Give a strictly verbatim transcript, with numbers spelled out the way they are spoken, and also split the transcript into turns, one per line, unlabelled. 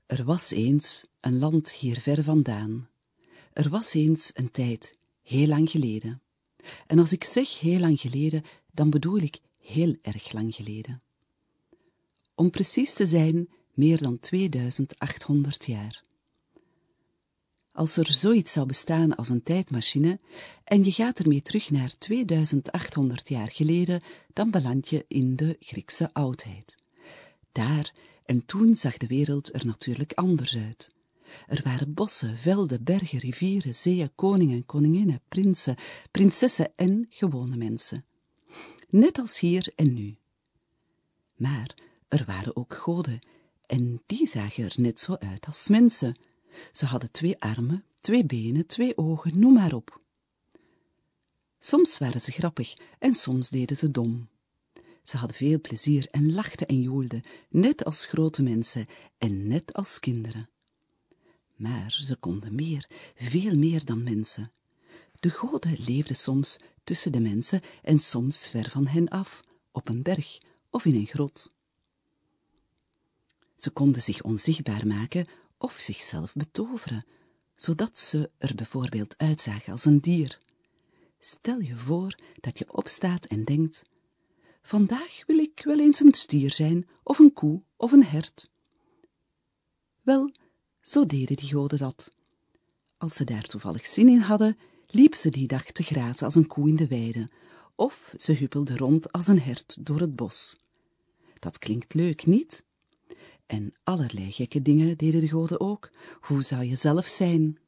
Er was eens een land hier ver vandaan. Er was eens een tijd, heel lang geleden. En als ik zeg heel lang geleden, dan bedoel ik heel erg lang geleden. Om precies te zijn, meer dan tweeduizend achthonderd jaar. Als er zoiets zou bestaan als een tijdmachine en je gaat ermee terug naar tweeduizend achthonderd jaar geleden, dan beland je in de Griekse oudheid. Daar en toen zag de wereld er natuurlijk anders uit. Er waren bossen, velden, bergen, rivieren, zeeën, koningen, koninginnen, prinsen, prinsessen en gewone mensen. Net als hier en nu. Maar er waren ook goden en die zagen er net zo uit als mensen. Ze hadden twee armen, twee benen, twee ogen, noem maar op. Soms waren ze grappig en soms deden ze dom. Ze hadden veel plezier en lachten en joelden, net als grote mensen en net als kinderen. Maar ze konden meer, veel meer dan mensen. De goden leefden soms tussen de mensen en soms ver van hen af, op een berg of in een grot. Ze konden zich onzichtbaar maken of zichzelf betoveren, zodat ze er bijvoorbeeld uitzagen als een dier. Stel je voor dat je opstaat en denkt: vandaag wil ik wel eens een stier zijn, of een koe, of een hert. Wel, zo deden die goden dat. Als ze daar toevallig zin in hadden, liepen ze die dag te grazen als een koe in de weide, of ze huppelden rond als een hert door het bos. Dat klinkt leuk, niet? En allerlei gekke dingen deden de goden ook. Hoe zou je zelf zijn?